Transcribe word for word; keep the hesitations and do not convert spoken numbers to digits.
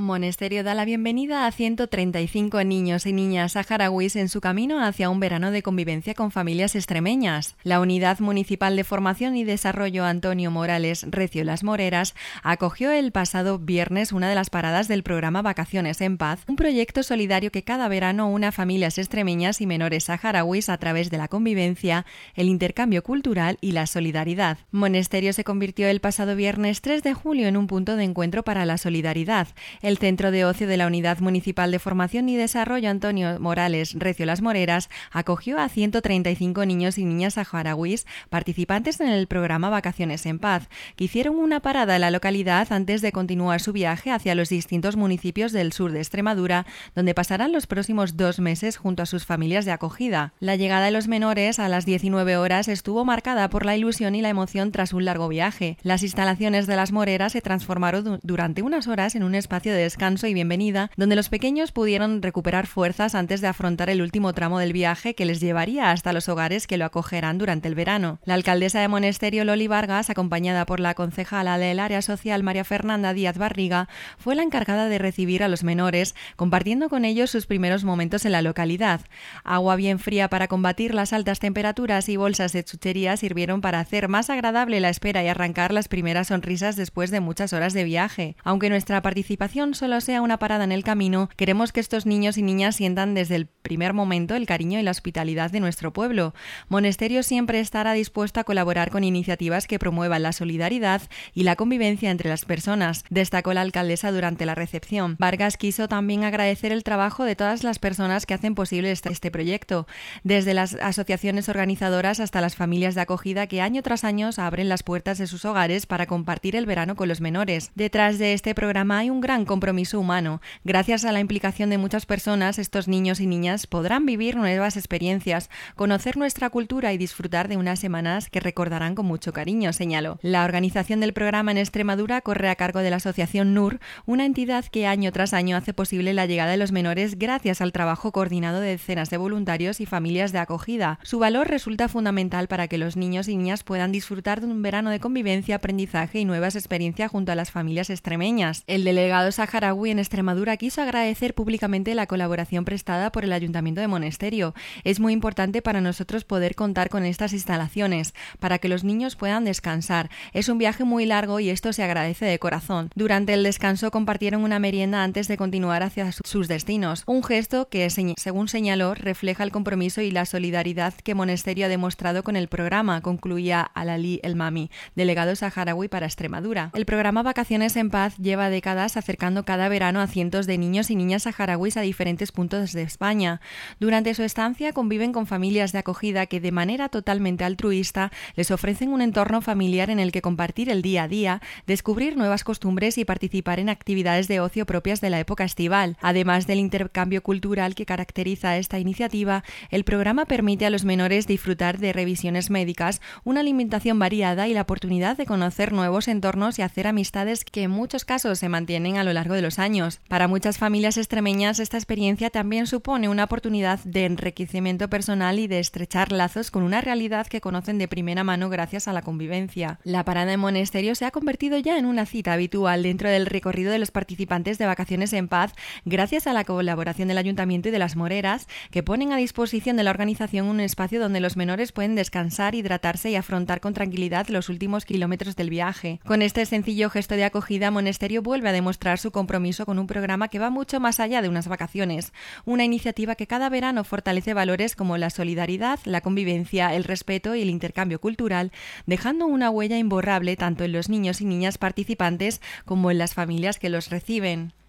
Monesterio da la bienvenida a ciento treinta y cinco niños y niñas saharauis en su camino hacia un verano de convivencia con familias extremeñas. La Unidad Municipal de Formación y Desarrollo Antonio Morales Recio Las Moreras acogió el pasado viernes una de las paradas del programa Vacaciones en Paz, un proyecto solidario que cada verano une a familias extremeñas y menores saharauis a través de la convivencia, el intercambio cultural y la solidaridad. Monesterio se convirtió el pasado viernes tres de julio en un punto de encuentro para la solidaridad. El Centro de Ocio de la Unidad Municipal de Formación y Desarrollo Antonio Morales Recio Las Moreras acogió a ciento treinta y cinco niños y niñas saharauis participantes en el programa Vacaciones en Paz, que hicieron una parada en la localidad antes de continuar su viaje hacia los distintos municipios del sur de Extremadura, donde pasarán los próximos dos meses junto a sus familias de acogida. La llegada de los menores a las diecinueve horas estuvo marcada por la ilusión y la emoción tras un largo viaje. Las instalaciones de Las Moreras se transformaron durante unas horas en un espacio de descanso y bienvenida, donde los pequeños pudieron recuperar fuerzas antes de afrontar el último tramo del viaje que les llevaría hasta los hogares que lo acogerán durante el verano. La alcaldesa de Monesterio, Loli Vargas, acompañada por la concejala del área social María Fernanda Díaz Barriga, fue la encargada de recibir a los menores, compartiendo con ellos sus primeros momentos en la localidad. Agua bien fría para combatir las altas temperaturas y bolsas de chuchería sirvieron para hacer más agradable la espera y arrancar las primeras sonrisas después de muchas horas de viaje. Aunque nuestra participación solo sea una parada en el camino, queremos que estos niños y niñas sientan desde el primer momento el cariño y la hospitalidad de nuestro pueblo. Monesterio siempre estará dispuesto a colaborar con iniciativas que promuevan la solidaridad y la convivencia entre las personas, destacó la alcaldesa durante la recepción. Vargas quiso también agradecer el trabajo de todas las personas que hacen posible este, este proyecto, desde las asociaciones organizadoras hasta las familias de acogida que año tras año abren las puertas de sus hogares para compartir el verano con los menores. Detrás de este programa hay un gran compromiso humano. Gracias a la implicación de muchas personas, estos niños y niñas podrán vivir nuevas experiencias, conocer nuestra cultura y disfrutar de unas semanas que recordarán con mucho cariño, señaló. La organización del programa en Extremadura corre a cargo de la asociación N U R, una entidad que año tras año hace posible la llegada de los menores gracias al trabajo coordinado de decenas de voluntarios y familias de acogida. Su valor resulta fundamental para que los niños y niñas puedan disfrutar de un verano de convivencia, aprendizaje y nuevas experiencias junto a las familias extremeñas. El delegado saharaui en Extremadura quiso agradecer públicamente la colaboración prestada por el Ayuntamiento de Monesterio. Es muy importante para nosotros poder contar con estas instalaciones, para que los niños puedan descansar. Es un viaje muy largo y esto se agradece de corazón. Durante el descanso compartieron una merienda antes de continuar hacia sus destinos, un gesto que, según señaló, refleja el compromiso y la solidaridad que Monesterio ha demostrado con el programa, concluía Alali El Mami, delegado saharaui para Extremadura. El programa Vacaciones en Paz lleva décadas acercando cada verano a cientos de niños y niñas saharauis a diferentes puntos de España. Durante su estancia conviven con familias de acogida que de manera totalmente altruista les ofrecen un entorno familiar en el que compartir el día a día, descubrir nuevas costumbres y participar en actividades de ocio propias de la época estival. Además del intercambio cultural que caracteriza esta iniciativa, el programa permite a los menores disfrutar de revisiones médicas, una alimentación variada y la oportunidad de conocer nuevos entornos y hacer amistades que en muchos casos se mantienen a lo largo de los años. Para muchas familias extremeñas, esta experiencia también supone una oportunidad de enriquecimiento personal y de estrechar lazos con una realidad que conocen de primera mano gracias a la convivencia. La parada en Monesterio se ha convertido ya en una cita habitual dentro del recorrido de los participantes de Vacaciones en Paz, gracias a la colaboración del Ayuntamiento y de Las Moreras, que ponen a disposición de la organización un espacio donde los menores pueden descansar, hidratarse y afrontar con tranquilidad los últimos kilómetros del viaje. Con este sencillo gesto de acogida, Monesterio vuelve a demostrar su compromiso con un programa que va mucho más allá de unas vacaciones, una iniciativa que cada verano fortalece valores como la solidaridad, la convivencia, el respeto y el intercambio cultural, dejando una huella imborrable tanto en los niños y niñas participantes como en las familias que los reciben.